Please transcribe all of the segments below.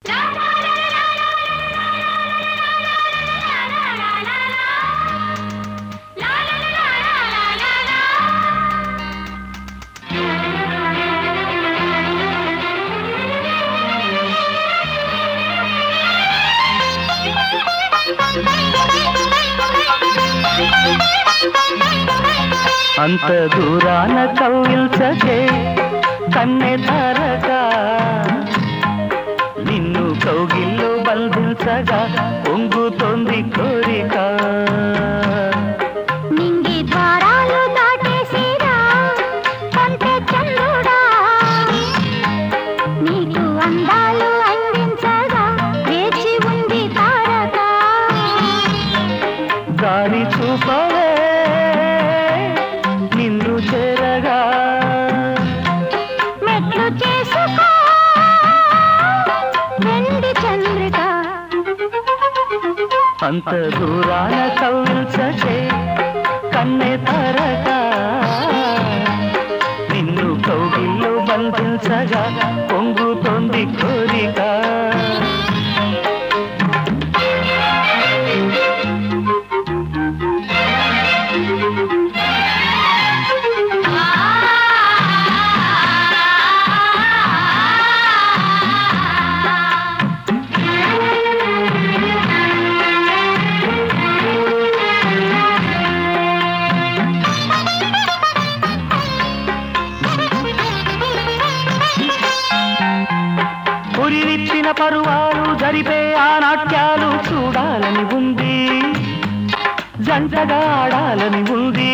అంత దూరాన కౌగిల్చకే కన్నె తారక నిన్ను కౌగిల్లో బంధించగా పొంగుతోంది కోరిక నింగి ద్వారాలు దాటేసిరా కొంటె చంద్రుడా నీకు అందాలు అందించగా వేచి ఉంది తారక దారి చూపవే నిన్ను చేరగా మెట్లు చేసుకో వెండి చంద్రిక అంత దూరాన కౌగిల్చకే కన్నె తారక నిన్ను కౌగిల్లో బంధించగా పొంగుతోంది కోరిక ఉరివిచ్చిన పరువాలు జరిపే ఆ నాట్యాలు చూడాలని ఉంది జంటగా ఆడాలని ఉంది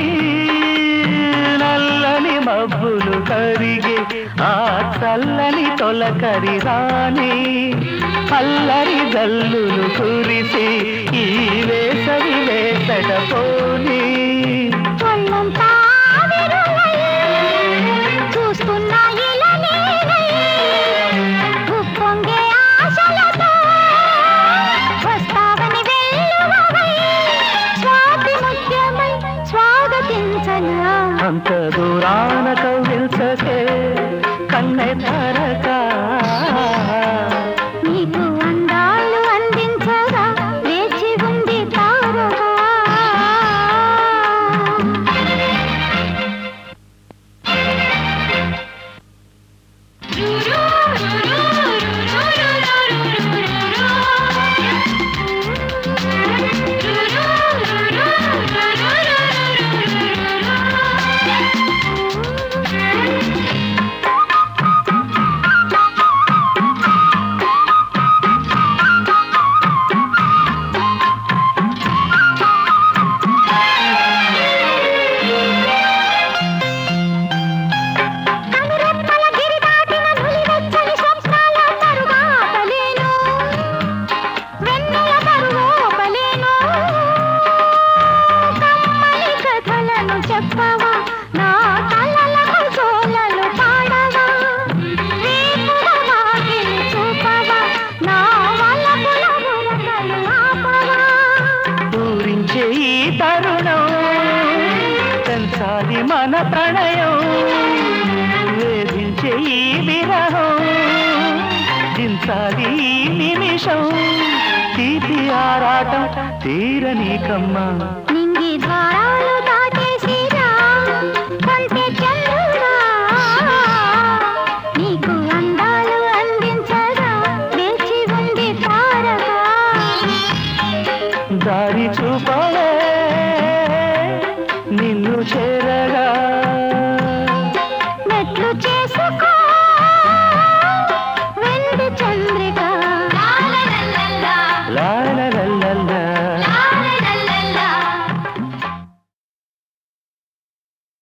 నల్లని మబ్బులు కరిగే ఆ చల్లని తొలకరి రాని అల్లరి జల్లులు కురిసి ఈ వేసవి వేసట పోని ఒళ్ళంతా విరులై చూస్తున్నా ఇలా నేనై ఉప్పొంగే ఆశలతో వస్తావని వెల్లువవై స్వాతి ముత్యమై స్వాగతించనా అంత దూరాన కౌగిల్చకే కన్నె తారక నీకు అందాలు అందించగా వేచి ఉంది తారక చెప్పవా నా తలలకు సోలలు పాడవా రేపుల వాకిలి చూపవా నా వలపుల బురకలు ఆపవా పూరించే ఈ తరుణం పెంచాలి మన ప్రణయం వేధించే ఈ విరహం దించాలి ఈ నిమిషం తీపి ఆరాటం తీరని కమ్మ నింగి ద్వారాలు దాటేసిరా కొంటె చంద్రుడా నీకు అందాలు అందించగా వేచి ఉంది తారక దారి చూపవే నిన్ను చేరగా మెట్లు